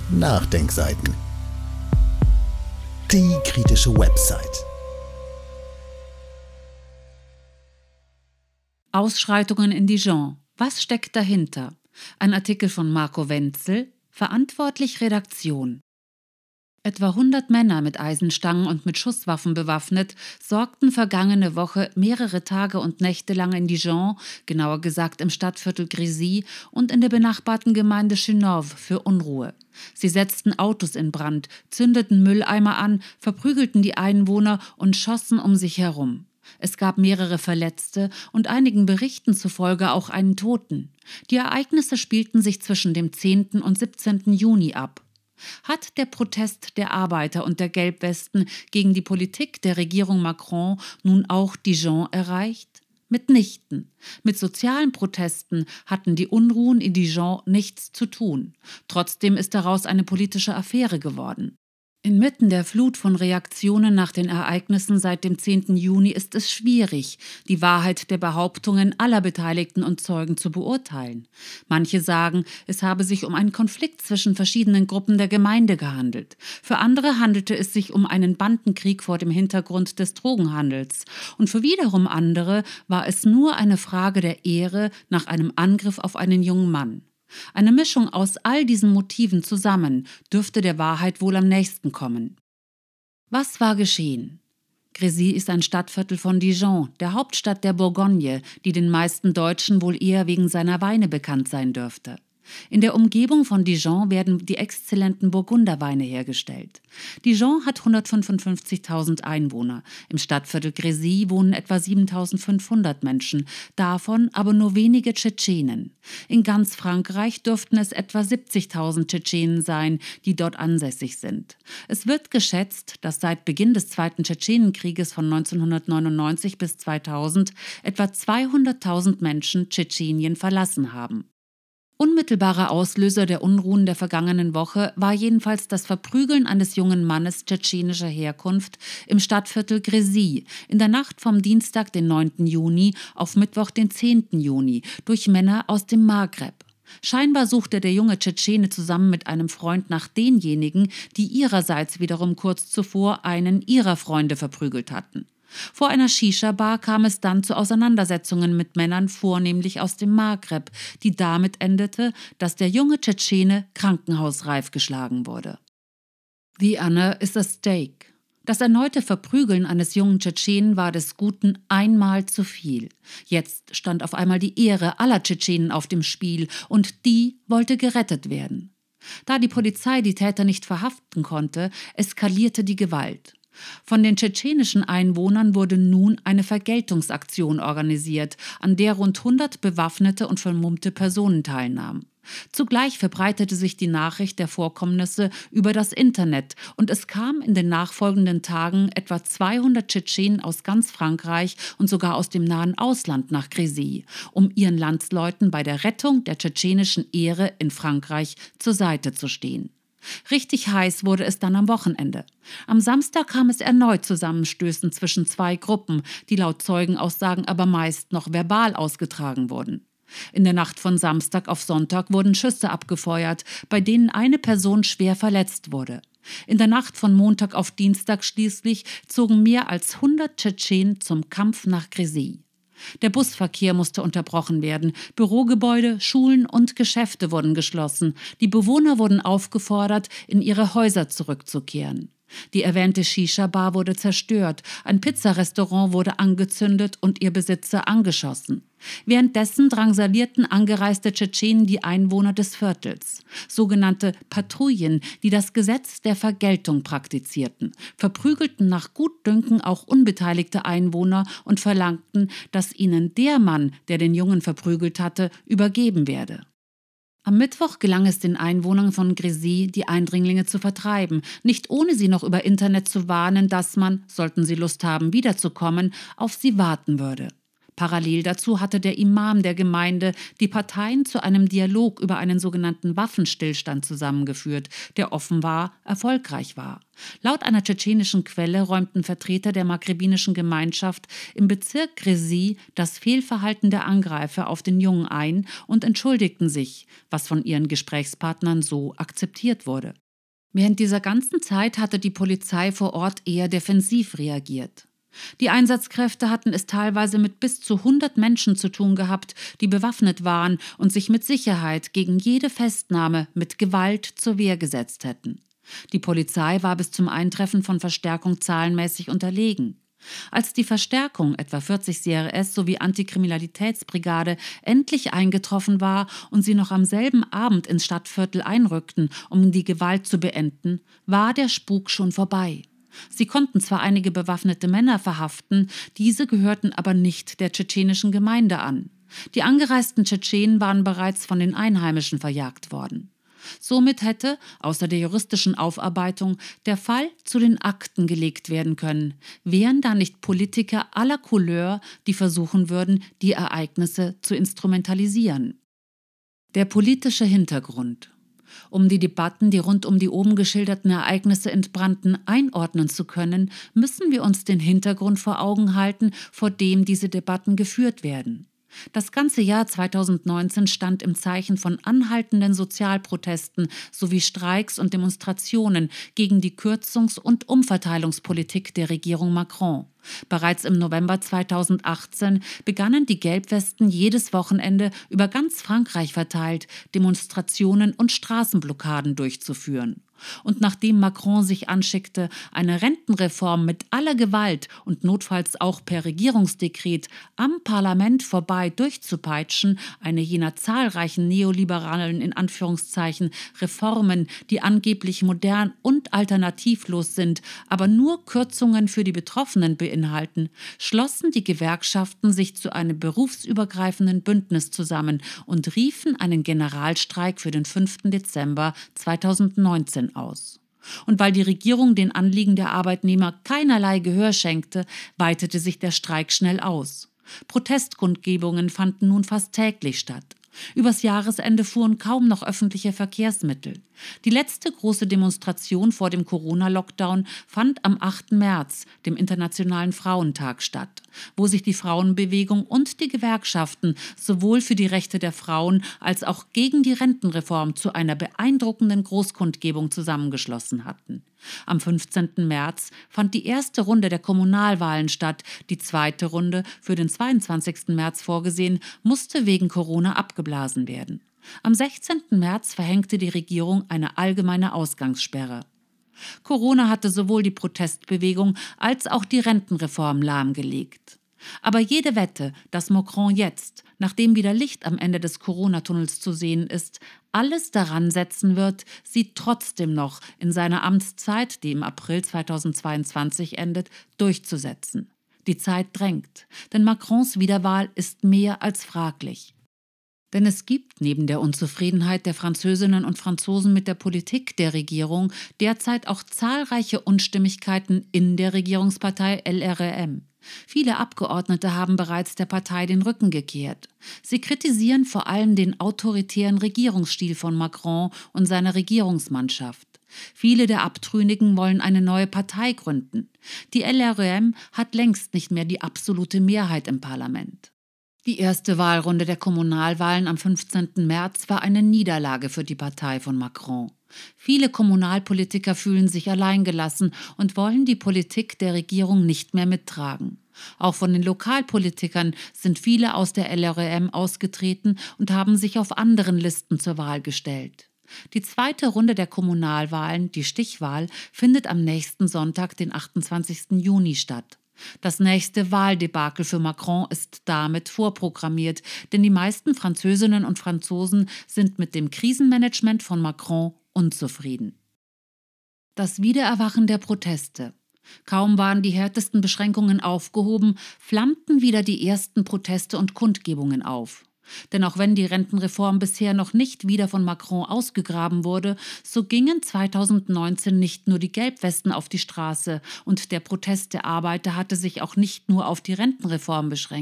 Nachdenkseiten. Die kritische Website. Ausschreitungen in Dijon. Was steckt dahinter? Ein Artikel von Marco Wenzel, verantwortlich Redaktion. Etwa 100 Männer mit Eisenstangen und mit Schusswaffen bewaffnet sorgten vergangene Woche mehrere Tage und Nächte lang in Dijon, genauer gesagt im Stadtviertel Grésy und in der benachbarten Gemeinde Chenauve für Unruhe. Sie setzten Autos in Brand, zündeten Mülleimer an, verprügelten die Einwohner und schossen um sich herum. Es gab mehrere Verletzte und einigen Berichten zufolge auch einen Toten. Die Ereignisse spielten sich zwischen dem 10. und 17. Juni ab. Hat der Protest der Arbeiter und der Gelbwesten gegen die Politik der Regierung Macron nun auch Dijon erreicht? Mitnichten. Mit sozialen Protesten hatten die Unruhen in Dijon nichts zu tun. Trotzdem ist daraus eine politische Affäre geworden. Inmitten der Flut von Reaktionen nach den Ereignissen seit dem 10. Juni ist es schwierig, die Wahrheit der Behauptungen aller Beteiligten und Zeugen zu beurteilen. Manche sagen, es habe sich um einen Konflikt zwischen verschiedenen Gruppen der Gemeinde gehandelt. Für andere handelte es sich um einen Bandenkrieg vor dem Hintergrund des Drogenhandels. Und für wiederum andere war es nur eine Frage der Ehre nach einem Angriff auf einen jungen Mann. Eine Mischung aus all diesen Motiven zusammen dürfte der Wahrheit wohl am nächsten kommen. Was war geschehen? Grésy ist ein Stadtviertel von Dijon, der Hauptstadt der Bourgogne, die den meisten Deutschen wohl eher wegen seiner Weine bekannt sein dürfte. In der Umgebung von Dijon werden die exzellenten Burgunderweine hergestellt. Dijon hat 155.000 Einwohner. Im Stadtviertel Grésy wohnen etwa 7.500 Menschen, davon aber nur wenige Tschetschenen. In ganz Frankreich dürften es etwa 70.000 Tschetschenen sein, die dort ansässig sind. Es wird geschätzt, dass seit Beginn des Zweiten Tschetschenenkrieges von 1999 bis 2000 etwa 200.000 Menschen Tschetschenien verlassen haben. Unmittelbarer Auslöser der Unruhen der vergangenen Woche war jedenfalls das Verprügeln eines jungen Mannes tschetschenischer Herkunft im Stadtviertel Grésy in der Nacht vom Dienstag, den 9. Juni, auf Mittwoch, den 10. Juni, durch Männer aus dem Maghreb. Scheinbar suchte der junge Tschetschene zusammen mit einem Freund nach denjenigen, die ihrerseits wiederum kurz zuvor einen ihrer Freunde verprügelt hatten. Vor einer Shisha-Bar kam es dann zu Auseinandersetzungen mit Männern, vornehmlich aus dem Maghreb, die damit endete, dass der junge Tschetschene krankenhausreif geschlagen wurde. The honor is at stake. Das erneute Verprügeln eines jungen Tschetschenen war des Guten einmal zu viel. Jetzt stand auf einmal die Ehre aller Tschetschenen auf dem Spiel und die wollte gerettet werden. Da die Polizei die Täter nicht verhaften konnte, eskalierte die Gewalt. Von den tschetschenischen Einwohnern wurde nun eine Vergeltungsaktion organisiert, an der rund 100 bewaffnete und vermummte Personen teilnahmen. Zugleich verbreitete sich die Nachricht der Vorkommnisse über das Internet und es kamen in den nachfolgenden Tagen etwa 200 Tschetschenen aus ganz Frankreich und sogar aus dem nahen Ausland nach Grésy, um ihren Landsleuten bei der Rettung der tschetschenischen Ehre in Frankreich zur Seite zu stehen. Richtig heiß wurde es dann am Wochenende. Am Samstag kam es erneut Zusammenstößen zwischen zwei Gruppen, die laut Zeugenaussagen aber meist noch verbal ausgetragen wurden. In der Nacht von Samstag auf Sonntag wurden Schüsse abgefeuert, bei denen eine Person schwer verletzt wurde. In der Nacht von Montag auf Dienstag schließlich zogen mehr als 100 Tschetschenen zum Kampf nach Grésy. Der Busverkehr musste unterbrochen werden, Bürogebäude, Schulen und Geschäfte wurden geschlossen. Die Bewohner wurden aufgefordert, in ihre Häuser zurückzukehren. Die erwähnte Shisha-Bar wurde zerstört, ein Pizzarestaurant wurde angezündet und ihr Besitzer angeschossen. Währenddessen drangsalierten angereiste Tschetschenen die Einwohner des Viertels. Sogenannte Patrouillen, die das Gesetz der Vergeltung praktizierten, verprügelten nach Gutdünken auch unbeteiligte Einwohner und verlangten, dass ihnen der Mann, der den Jungen verprügelt hatte, übergeben werde. Am Mittwoch gelang es den Einwohnern von Grésy, die Eindringlinge zu vertreiben, nicht ohne sie noch über Internet zu warnen, dass man, sollten sie Lust haben, wiederzukommen, auf sie warten würde. Parallel dazu hatte der Imam der Gemeinde die Parteien zu einem Dialog über einen sogenannten Waffenstillstand zusammengeführt, der offenbar erfolgreich war. Laut einer tschetschenischen Quelle räumten Vertreter der maghrebinischen Gemeinschaft im Bezirk Grezi das Fehlverhalten der Angreifer auf den Jungen ein und entschuldigten sich, was von ihren Gesprächspartnern so akzeptiert wurde. Während dieser ganzen Zeit hatte die Polizei vor Ort eher defensiv reagiert. Die Einsatzkräfte hatten es teilweise mit bis zu 100 Menschen zu tun gehabt, die bewaffnet waren und sich mit Sicherheit gegen jede Festnahme mit Gewalt zur Wehr gesetzt hätten. Die Polizei war bis zum Eintreffen von Verstärkung zahlenmäßig unterlegen. Als die Verstärkung, etwa 40 CRS sowie Antikriminalitätsbrigade, endlich eingetroffen war und sie noch am selben Abend ins Stadtviertel einrückten, um die Gewalt zu beenden, war der Spuk schon vorbei. Sie konnten zwar einige bewaffnete Männer verhaften, diese gehörten aber nicht der tschetschenischen Gemeinde an. Die angereisten Tschetschenen waren bereits von den Einheimischen verjagt worden. Somit hätte, außer der juristischen Aufarbeitung, der Fall zu den Akten gelegt werden können, wären da nicht Politiker aller Couleur, die versuchen würden, die Ereignisse zu instrumentalisieren. Der politische Hintergrund. Um die Debatten, die rund um die oben geschilderten Ereignisse entbrannten, einordnen zu können, müssen wir uns den Hintergrund vor Augen halten, vor dem diese Debatten geführt werden. Das ganze Jahr 2019 stand im Zeichen von anhaltenden Sozialprotesten sowie Streiks und Demonstrationen gegen die Kürzungs- und Umverteilungspolitik der Regierung Macron. Bereits im November 2018 begannen die Gelbwesten jedes Wochenende über ganz Frankreich verteilt Demonstrationen und Straßenblockaden durchzuführen. Und nachdem Macron sich anschickte, eine Rentenreform mit aller Gewalt und notfalls auch per Regierungsdekret am Parlament vorbei durchzupeitschen, eine jener zahlreichen neoliberalen in Anführungszeichen Reformen, die angeblich modern und alternativlos sind, aber nur Kürzungen für die Betroffenen beinhalten, schlossen die Gewerkschaften sich zu einem berufsübergreifenden Bündnis zusammen und riefen einen Generalstreik für den 5. Dezember 2019 aus. Und weil die Regierung den Anliegen der Arbeitnehmer keinerlei Gehör schenkte, weitete sich der Streik schnell aus. Protestkundgebungen fanden nun fast täglich statt. Übers Jahresende fuhren kaum noch öffentliche Verkehrsmittel. Die letzte große Demonstration vor dem Corona-Lockdown fand am 8. März, dem Internationalen Frauentag, statt, wo sich die Frauenbewegung und die Gewerkschaften sowohl für die Rechte der Frauen als auch gegen die Rentenreform zu einer beeindruckenden Großkundgebung zusammengeschlossen hatten. Am 15. März fand die erste Runde der Kommunalwahlen statt. Die zweite Runde, für den 22. März vorgesehen, musste wegen Corona abgeblasen werden. Am 16. März verhängte die Regierung eine allgemeine Ausgangssperre. Corona hatte sowohl die Protestbewegung als auch die Rentenreform lahmgelegt. Aber jede Wette, dass Macron jetzt, nachdem wieder Licht am Ende des Corona-Tunnels zu sehen ist, alles daran setzen wird, sie trotzdem noch in seiner Amtszeit, die im April 2022 endet, durchzusetzen. Die Zeit drängt, denn Macrons Wiederwahl ist mehr als fraglich. Denn es gibt neben der Unzufriedenheit der Französinnen und Franzosen mit der Politik der Regierung derzeit auch zahlreiche Unstimmigkeiten in der Regierungspartei LREM. Viele Abgeordnete haben bereits der Partei den Rücken gekehrt. Sie kritisieren vor allem den autoritären Regierungsstil von Macron und seiner Regierungsmannschaft. Viele der Abtrünnigen wollen eine neue Partei gründen. Die LREM hat längst nicht mehr die absolute Mehrheit im Parlament. Die erste Wahlrunde der Kommunalwahlen am 15. März war eine Niederlage für die Partei von Macron. Viele Kommunalpolitiker fühlen sich alleingelassen und wollen die Politik der Regierung nicht mehr mittragen. Auch von den Lokalpolitikern sind viele aus der LREM ausgetreten und haben sich auf anderen Listen zur Wahl gestellt. Die zweite Runde der Kommunalwahlen, die Stichwahl, findet am nächsten Sonntag, den 28. Juni statt. Das nächste Wahldebakel für Macron ist damit vorprogrammiert, denn die meisten Französinnen und Franzosen sind mit dem Krisenmanagement von Macron unzufrieden. Das Wiedererwachen der Proteste. Kaum waren die härtesten Beschränkungen aufgehoben, flammten wieder die ersten Proteste und Kundgebungen auf. Denn auch wenn die Rentenreform bisher noch nicht wieder von Macron ausgegraben wurde, so gingen 2019 nicht nur die Gelbwesten auf die Straße und der Protest der Arbeiter hatte sich auch nicht nur auf die Rentenreform beschränkt.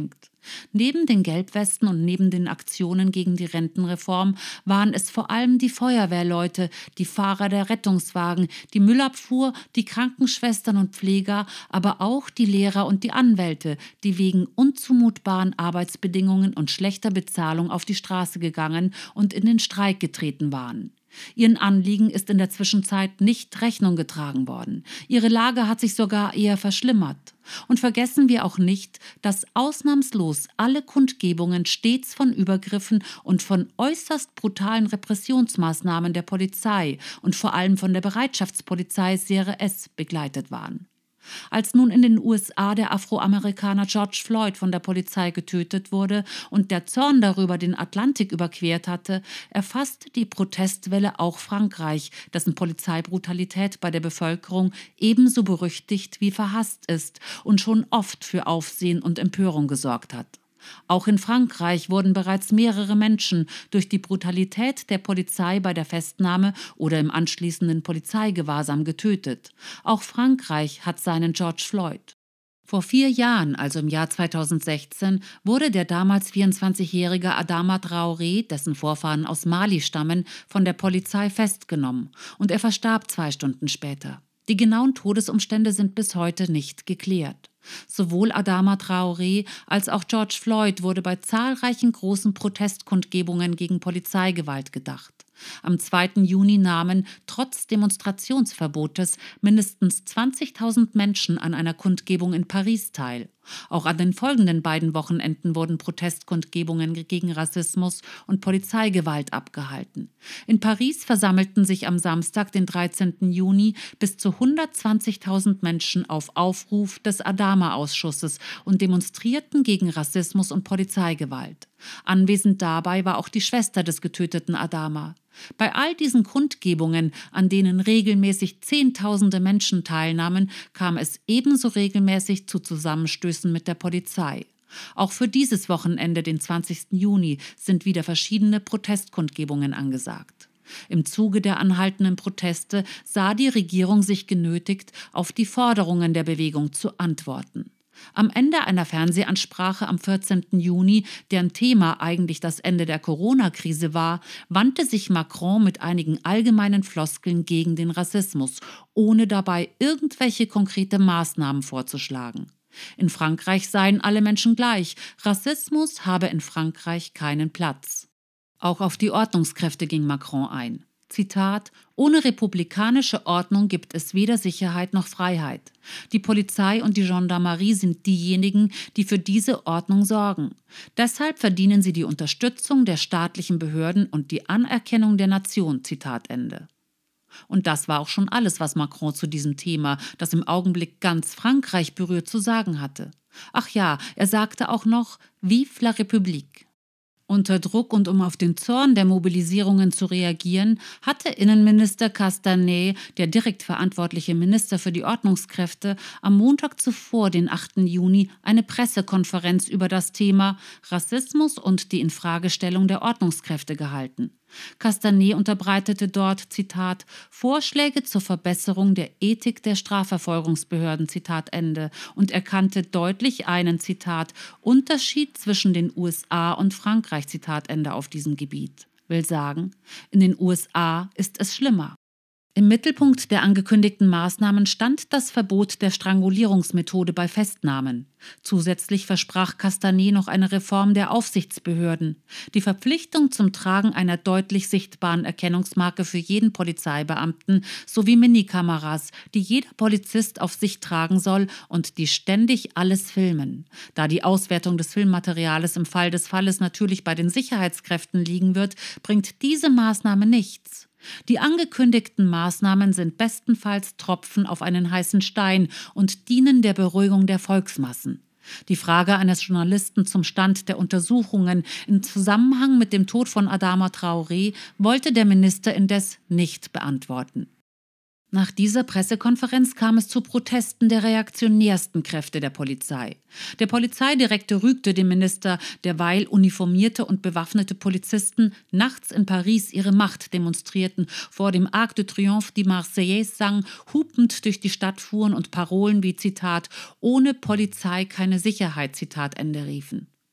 Neben den Gelbwesten und neben den Aktionen gegen die Rentenreform waren es vor allem die Feuerwehrleute, die Fahrer der Rettungswagen, die Müllabfuhr, die Krankenschwestern und Pfleger, aber auch die Lehrer und die Anwälte, die wegen unzumutbaren Arbeitsbedingungen und schlechter Bezahlung auf die Straße gegangen und in den Streik getreten waren. Ihren Anliegen ist in der Zwischenzeit nicht Rechnung getragen worden. Ihre Lage hat sich sogar eher verschlimmert. Und vergessen wir auch nicht, dass ausnahmslos alle Kundgebungen stets von Übergriffen und von äußerst brutalen Repressionsmaßnahmen der Polizei und vor allem von der Bereitschaftspolizei CRS begleitet waren. Als nun in den USA der Afroamerikaner George Floyd von der Polizei getötet wurde und der Zorn darüber den Atlantik überquert hatte, erfasste die Protestwelle auch Frankreich, dessen Polizeibrutalität bei der Bevölkerung ebenso berüchtigt wie verhasst ist und schon oft für Aufsehen und Empörung gesorgt hat. Auch in Frankreich wurden bereits mehrere Menschen durch die Brutalität der Polizei bei der Festnahme oder im anschließenden Polizeigewahrsam getötet. Auch Frankreich hat seinen George Floyd. Vor 4 Jahren, also im Jahr 2016, wurde der damals 24-jährige Adama Traoré, dessen Vorfahren aus Mali stammen, von der Polizei festgenommen und er verstarb 2 Stunden später. Die genauen Todesumstände sind bis heute nicht geklärt. Sowohl Adama Traoré als auch George Floyd wurde bei zahlreichen großen Protestkundgebungen gegen Polizeigewalt gedacht. Am 2. Juni nahmen, trotz Demonstrationsverbotes, mindestens 20.000 Menschen an einer Kundgebung in Paris teil. Auch an den folgenden beiden Wochenenden wurden Protestkundgebungen gegen Rassismus und Polizeigewalt abgehalten. In Paris versammelten sich am Samstag, den 13. Juni, bis zu 120.000 Menschen auf Aufruf des Adama-Ausschusses und demonstrierten gegen Rassismus und Polizeigewalt. Anwesend dabei war auch die Schwester des getöteten Adama. Bei all diesen Kundgebungen, an denen regelmäßig Zehntausende Menschen teilnahmen, kam es ebenso regelmäßig zu Zusammenstößen mit der Polizei. Auch für dieses Wochenende, den 20. Juni, sind wieder verschiedene Protestkundgebungen angesagt. Im Zuge der anhaltenden Proteste sah die Regierung sich genötigt, auf die Forderungen der Bewegung zu antworten. Am Ende einer Fernsehansprache am 14. Juni, deren Thema eigentlich das Ende der Corona-Krise war, wandte sich Macron mit einigen allgemeinen Floskeln gegen den Rassismus, ohne dabei irgendwelche konkrete Maßnahmen vorzuschlagen. In Frankreich seien alle Menschen gleich, Rassismus habe in Frankreich keinen Platz. Auch auf die Ordnungskräfte ging Macron ein. Zitat: Ohne republikanische Ordnung gibt es weder Sicherheit noch Freiheit. Die Polizei und die Gendarmerie sind diejenigen, die für diese Ordnung sorgen. Deshalb verdienen sie die Unterstützung der staatlichen Behörden und die Anerkennung der Nation. Zitat Ende. Und das war auch schon alles, was Macron zu diesem Thema, das im Augenblick ganz Frankreich berührt, zu sagen hatte. Ach ja, er sagte auch noch: Vive la République. Unter Druck und um auf den Zorn der Mobilisierungen zu reagieren, hatte Innenminister Castanet, der direkt verantwortliche Minister für die Ordnungskräfte, am Montag zuvor, den 8. Juni, eine Pressekonferenz über das Thema Rassismus und die Infragestellung der Ordnungskräfte gehalten. Castanet unterbreitete dort, Zitat, Vorschläge zur Verbesserung der Ethik der Strafverfolgungsbehörden, Zitat Ende, und erkannte deutlich einen, Zitat, Unterschied zwischen den USA und Frankreich, Zitat Ende, auf diesem Gebiet. Will sagen, in den USA ist es schlimmer. Im Mittelpunkt der angekündigten Maßnahmen stand das Verbot der Strangulierungsmethode bei Festnahmen. Zusätzlich versprach Castanet noch eine Reform der Aufsichtsbehörden, die Verpflichtung zum Tragen einer deutlich sichtbaren Erkennungsmarke für jeden Polizeibeamten sowie Minikameras, die jeder Polizist auf sich tragen soll und die ständig alles filmen. Da die Auswertung des Filmmaterials im Fall des Falles natürlich bei den Sicherheitskräften liegen wird, bringt diese Maßnahme nichts. Die angekündigten Maßnahmen sind bestenfalls Tropfen auf einen heißen Stein und dienen der Beruhigung der Volksmassen. Die Frage eines Journalisten zum Stand der Untersuchungen im Zusammenhang mit dem Tod von Adama Traoré wollte der Minister indes nicht beantworten. Nach dieser Pressekonferenz kam es zu Protesten der reaktionärsten Kräfte der Polizei. Der Polizeidirektor rügte den Minister, derweil uniformierte und bewaffnete Polizisten nachts in Paris ihre Macht demonstrierten, vor dem Arc de Triomphe die Marseillaise sang, hupend durch die Stadt fuhren und Parolen wie, Zitat, ohne Polizei keine Sicherheit, Zitat Ende riefen.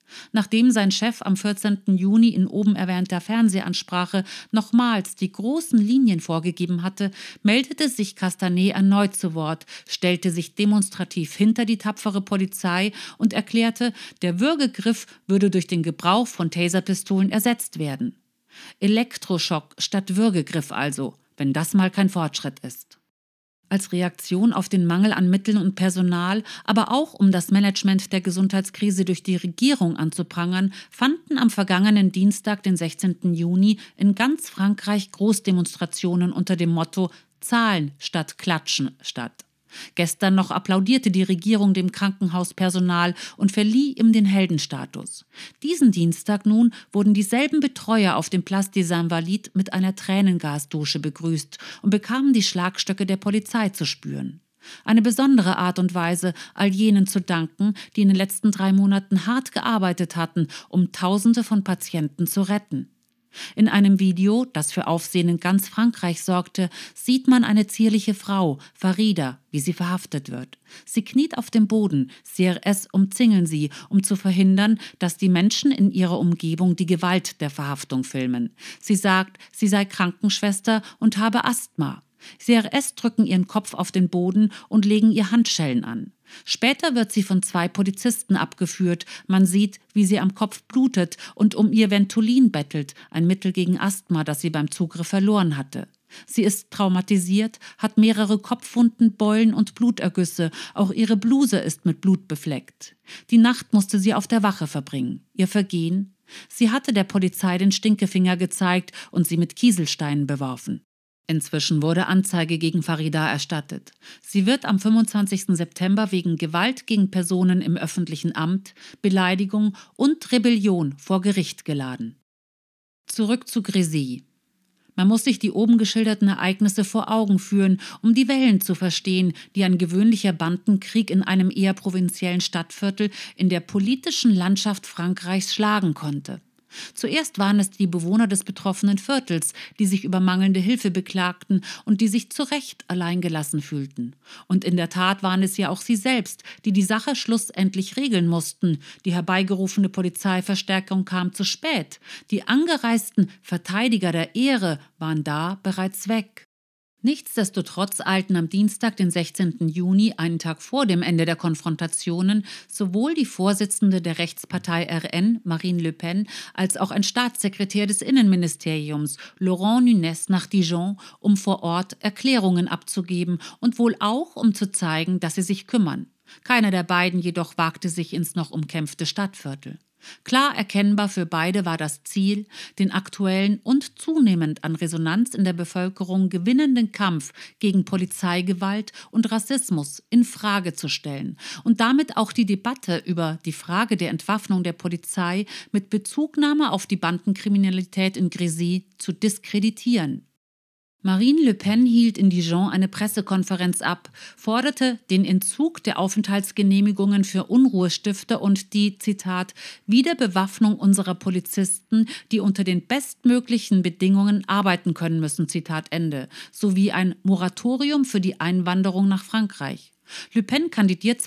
Nachdem sein Chef am 14. Juni in oben erwähnter Fernsehansprache nochmals die großen Linien vorgegeben hatte, meldete sich Castanet erneut zu Wort, stellte sich demonstrativ hinter die tapfere Polizei und erklärte, der Würgegriff würde durch den Gebrauch von Taserpistolen ersetzt werden. Elektroschock statt Würgegriff also, wenn das mal kein Fortschritt ist. Als Reaktion auf den Mangel an Mitteln und Personal, aber auch um das Management der Gesundheitskrise durch die Regierung anzuprangern, fanden am vergangenen Dienstag, den 16. Juni, in ganz Frankreich Großdemonstrationen unter dem Motto „Zahlen statt Klatschen" statt. Gestern noch applaudierte die Regierung dem Krankenhauspersonal und verlieh ihm den Heldenstatus. Diesen Dienstag nun wurden dieselben Betreuer auf dem Place des Invalides mit einer Tränengasdusche begrüßt und bekamen die Schlagstöcke der Polizei zu spüren. Eine besondere Art und Weise, all jenen zu danken, die in den letzten 3 Monaten hart gearbeitet hatten, um Tausende von Patienten zu retten. In einem Video, das für Aufsehen in ganz Frankreich sorgte, sieht man eine zierliche Frau, Farida, wie sie verhaftet wird. Sie kniet auf dem Boden, CRS umzingeln sie, um zu verhindern, dass die Menschen in ihrer Umgebung die Gewalt der Verhaftung filmen. Sie sagt, sie sei Krankenschwester und habe Asthma. CRS drücken ihren Kopf auf den Boden und legen ihr Handschellen an. Später wird sie von 2 Polizisten abgeführt. Man sieht, wie sie am Kopf blutet und um ihr Ventolin bettelt, ein Mittel gegen Asthma, das sie beim Zugriff verloren hatte. Sie ist traumatisiert, hat mehrere Kopfwunden, Beulen und Blutergüsse. Auch ihre Bluse ist mit Blut befleckt. Die Nacht musste sie auf der Wache verbringen. Ihr Vergehen? Sie hatte der Polizei den Stinkefinger gezeigt und sie mit Kieselsteinen beworfen. Inzwischen wurde Anzeige gegen Farida erstattet. Sie wird am 25. September wegen Gewalt gegen Personen im öffentlichen Amt, Beleidigung und Rebellion vor Gericht geladen. Zurück zu Grésy. Man muss sich die oben geschilderten Ereignisse vor Augen führen, um die Wellen zu verstehen, die ein gewöhnlicher Bandenkrieg in einem eher provinziellen Stadtviertel in der politischen Landschaft Frankreichs schlagen konnte. Zuerst waren es die Bewohner des betroffenen Viertels, die sich über mangelnde Hilfe beklagten und die sich zu Recht alleingelassen fühlten. Und in der Tat waren es ja auch sie selbst, die die Sache schlussendlich regeln mussten. Die herbeigerufene Polizeiverstärkung kam zu spät. Die angereisten Verteidiger der Ehre waren da bereits weg. Nichtsdestotrotz eilten am Dienstag, den 16. Juni, einen Tag vor dem Ende der Konfrontationen, sowohl die Vorsitzende der Rechtspartei RN, Marine Le Pen, als auch ein Staatssekretär des Innenministeriums, Laurent Nunez, nach Dijon, um vor Ort Erklärungen abzugeben und wohl auch, um zu zeigen, dass sie sich kümmern. Keiner der beiden jedoch wagte sich ins noch umkämpfte Stadtviertel. Klar erkennbar für beide war das Ziel, den aktuellen und zunehmend an Resonanz in der Bevölkerung gewinnenden Kampf gegen Polizeigewalt und Rassismus in Frage zu stellen und damit auch die Debatte über die Frage der Entwaffnung der Polizei mit Bezugnahme auf die Bandenkriminalität in Grésy zu diskreditieren. Marine Le Pen hielt in Dijon eine Pressekonferenz ab, forderte den Entzug der Aufenthaltsgenehmigungen für Unruhestifter und die, Zitat, Wiederbewaffnung unserer Polizisten, die unter den bestmöglichen Bedingungen arbeiten können müssen, Zitat Ende, sowie ein Moratorium für die Einwanderung nach Frankreich. Le Pen kandidiert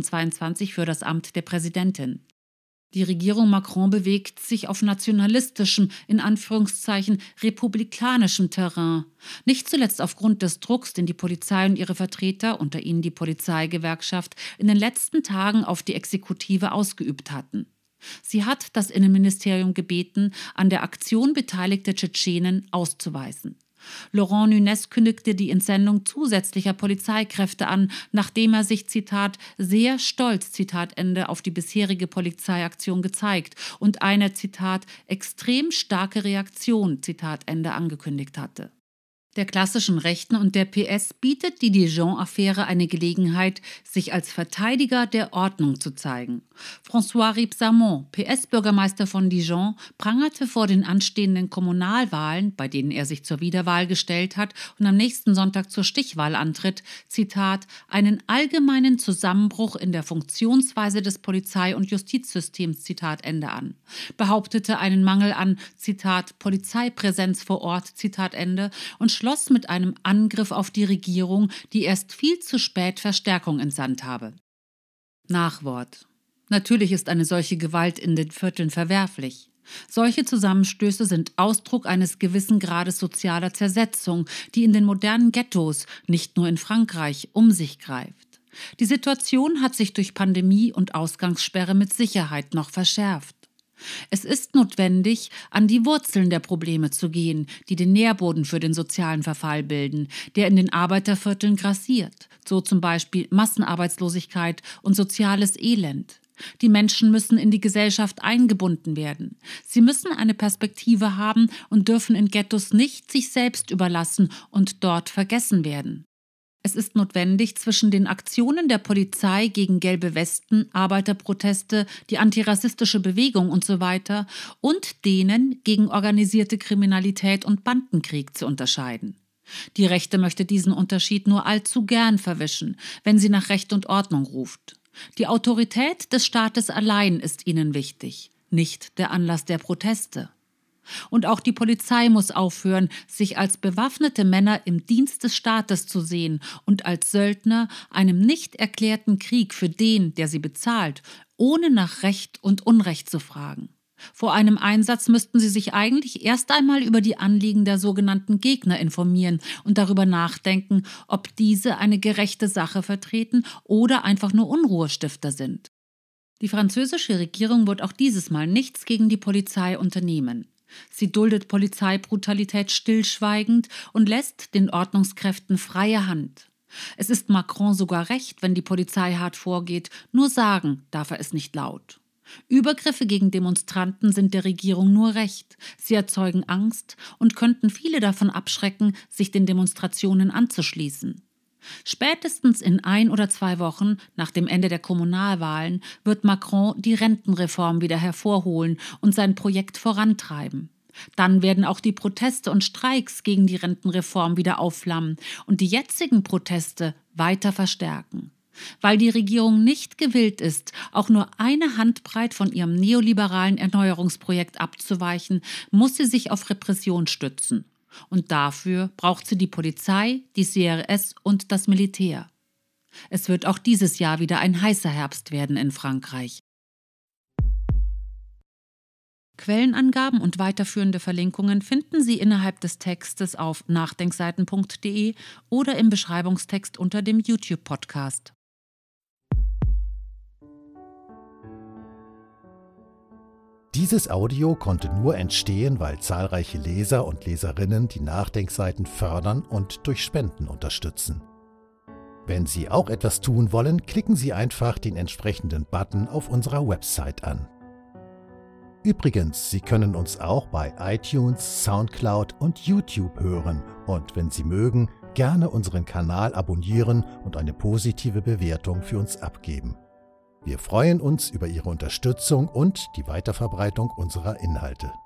2022 für das Amt der Präsidentin. Die Regierung Macron bewegt sich auf nationalistischem, in Anführungszeichen republikanischem Terrain. Nicht zuletzt aufgrund des Drucks, den die Polizei und ihre Vertreter, unter ihnen die Polizeigewerkschaft, in den letzten Tagen auf die Exekutive ausgeübt hatten. Sie hat das Innenministerium gebeten, an der Aktion beteiligte Tschetschenen auszuweisen. Laurent Nunez kündigte die Entsendung zusätzlicher Polizeikräfte an, nachdem er sich, Zitat, sehr stolz, Zitat Ende, auf die bisherige Polizeiaktion gezeigt und eine, Zitat, extrem starke Reaktion, Zitat Ende, angekündigt hatte. Der klassischen Rechten und der PS bietet die Dijon-Affäre eine Gelegenheit, sich als Verteidiger der Ordnung zu zeigen. François Rebsamen, PS-Bürgermeister von Dijon, prangerte vor den anstehenden Kommunalwahlen, bei denen er sich zur Wiederwahl gestellt hat und am nächsten Sonntag zur Stichwahl antritt, Zitat, einen allgemeinen Zusammenbruch in der Funktionsweise des Polizei- und Justizsystems, Zitat Ende, an, behauptete einen Mangel an, Zitat, Polizeipräsenz vor Ort, Zitat Ende, und schloss mit einem Angriff auf die Regierung, die erst viel zu spät Verstärkung entsandt habe. Nachwort. Natürlich ist eine solche Gewalt in den Vierteln verwerflich. Solche Zusammenstöße sind Ausdruck eines gewissen Grades sozialer Zersetzung, die in den modernen Ghettos, nicht nur in Frankreich, um sich greift. Die Situation hat sich durch Pandemie und Ausgangssperre mit Sicherheit noch verschärft. Es ist notwendig, an die Wurzeln der Probleme zu gehen, die den Nährboden für den sozialen Verfall bilden, der in den Arbeitervierteln grassiert, so zum Beispiel Massenarbeitslosigkeit und soziales Elend. Die Menschen müssen in die Gesellschaft eingebunden werden. Sie müssen eine Perspektive haben und dürfen in Ghettos nicht sich selbst überlassen und dort vergessen werden. Es ist notwendig, zwischen den Aktionen der Polizei gegen gelbe Westen, Arbeiterproteste, die antirassistische Bewegung usw. und denen gegen organisierte Kriminalität und Bandenkrieg zu unterscheiden. Die Rechte möchte diesen Unterschied nur allzu gern verwischen, wenn sie nach Recht und Ordnung ruft. Die Autorität des Staates allein ist ihnen wichtig, nicht der Anlass der Proteste. Und auch die Polizei muss aufhören, sich als bewaffnete Männer im Dienst des Staates zu sehen und als Söldner einem nicht erklärten Krieg für den, der sie bezahlt, ohne nach Recht und Unrecht zu fragen. Vor einem Einsatz müssten sie sich eigentlich erst einmal über die Anliegen der sogenannten Gegner informieren und darüber nachdenken, ob diese eine gerechte Sache vertreten oder einfach nur Unruhestifter sind. Die französische Regierung wird auch dieses Mal nichts gegen die Polizei unternehmen. Sie duldet Polizeibrutalität stillschweigend und lässt den Ordnungskräften freie Hand. Es ist Macron sogar recht, wenn die Polizei hart vorgeht, nur sagen darf er es nicht laut. Übergriffe gegen Demonstranten sind der Regierung nur recht. Sie erzeugen Angst und könnten viele davon abschrecken, sich den Demonstrationen anzuschließen. Spätestens in 1 oder 2 Wochen nach dem Ende der Kommunalwahlen wird Macron die Rentenreform wieder hervorholen und sein Projekt vorantreiben. Dann werden auch die Proteste und Streiks gegen die Rentenreform wieder aufflammen und die jetzigen Proteste weiter verstärken. Weil die Regierung nicht gewillt ist, auch nur eine Handbreit von ihrem neoliberalen Erneuerungsprojekt abzuweichen, muss sie sich auf Repression stützen. Und dafür braucht sie die Polizei, die CRS und das Militär. Es wird auch dieses Jahr wieder ein heißer Herbst werden in Frankreich. Quellenangaben und weiterführende Verlinkungen finden Sie innerhalb des Textes auf nachdenkseiten.de oder im Beschreibungstext unter dem YouTube-Podcast. Dieses Audio konnte nur entstehen, weil zahlreiche Leser und Leserinnen die Nachdenkseiten fördern und durch Spenden unterstützen. Wenn Sie auch etwas tun wollen, klicken Sie einfach den entsprechenden Button auf unserer Website an. Übrigens, Sie können uns auch bei iTunes, Soundcloud und YouTube hören und wenn Sie mögen, gerne unseren Kanal abonnieren und eine positive Bewertung für uns abgeben. Wir freuen uns über Ihre Unterstützung und die Weiterverbreitung unserer Inhalte.